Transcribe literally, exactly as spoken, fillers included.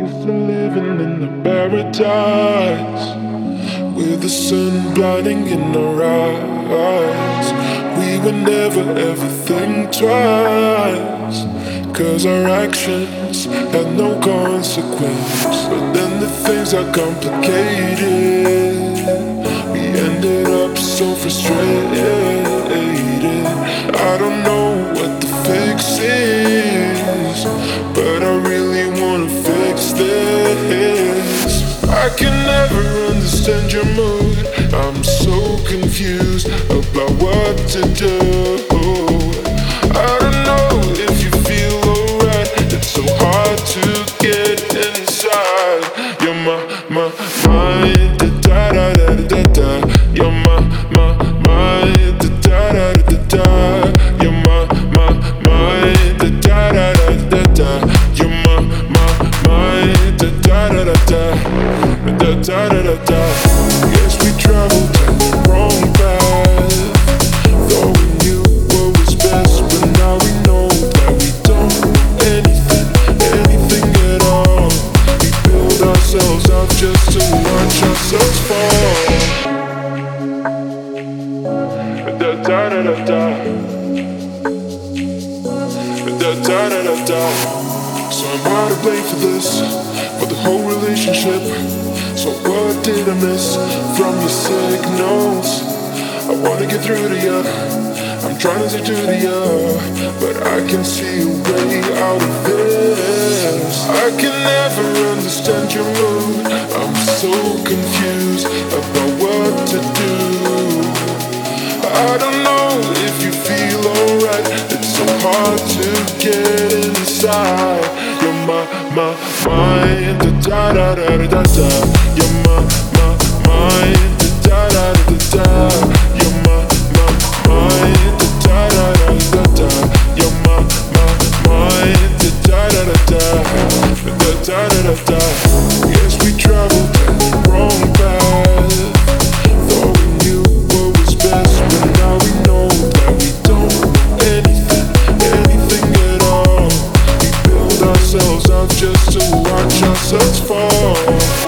used to living in the paradise, with the sun blinding in our eyes. We would never ever think twice, cause our actions had no consequence. But then the things are complicated, we ended up so frustrated. I don't know what the fix is, but I really wanna fix this. I can never understand your mood, I'm so confused about what to do. I don't know if you feel alright, it's so hard to get inside. You're my, my, mind, da da da da da da. You're my, my, mind, da da da da da. You're my, my, mind, da da da da da. You're my, my, mind, da da da da da, da da da da da. Yes, we traveled down the wrong path, thought we knew what was best, but now we know that we don't know anything, anything at all. We build ourselves up just to watch ourselves fall. Da da da da da, da da da da da. So I'm hard to blame for this, for the whole relationship. So what did I miss from your signals? I wanna get through to you, I'm trying to say to you, but I can see a way out of this. I can never understand your mood, I'm so confused about what to do. I don't know if you feel alright, it's so hard to get inside. You're my, my, mind, da da da da da da. You're my, my, mind, da da da da da. You're my, my, mind, da da da da da. You're my, my, mind, da da da da, da da da da da. Yes, we traveled down the wrong path, thought we knew what was best, but now we know that we don't know anything, anything at all. We build ourselves up just to watch ourselves fall.